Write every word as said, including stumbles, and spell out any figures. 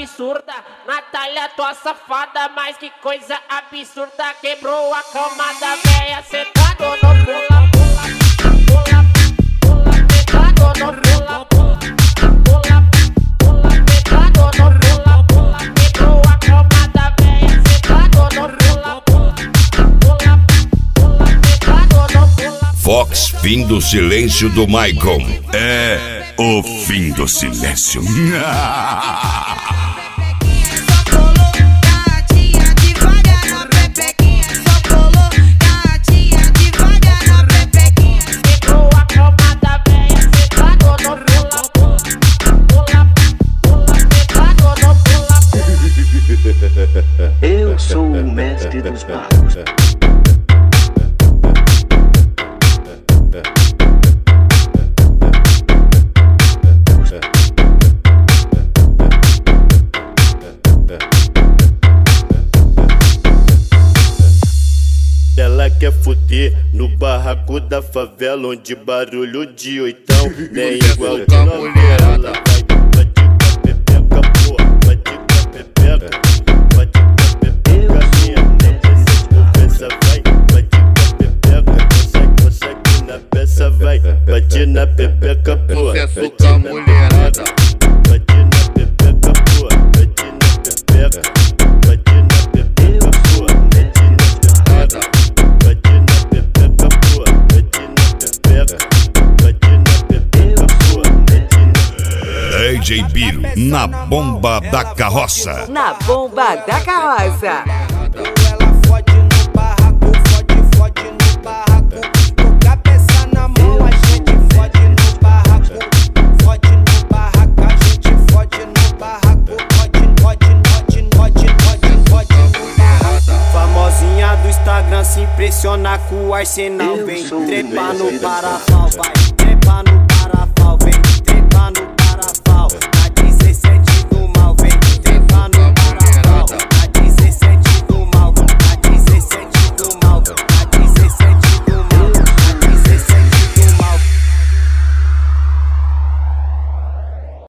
absurda. Natália, tua safada, mas que coisa absurda. Quebrou a cama da véia, sentado no pula, pula, pula, pula, sentado no pula, pula, pula, pula, sentado no pula, pula. Quebrou a cama da véia, sentado no pula, pula, pula, pula, sentado no pula. Fox, fim do silêncio do Michael. É o fim do silêncio. Eu sou o mestre dos magos. Ela quer fuder no barraco da favela, onde barulho de oitão nem igual de novela. Vai de pepeca, porra, vai de pepeca, vai de pepeca, minha conversa vai, vai de pepeca, consegue, consegue na peça vai, bate na pepeca, porra, Sucesso com a mulherada. bate na pepeca, porra, bate na pepeca, bate na pepeca, porra, bate na pepeca. D J Biro, na bomba da carroça. Na bomba da carroça. Ela fode no barraco, fode, fode no barraco. Com a peça na mão, a gente fode no barraco. Fode no barraco, a gente fode no barraco. Fode, fode, fode, fode, fode, fode no barraco. Famosinha do Instagram se impressiona com o arsenal. Vem trepar no parafal, vai trepar no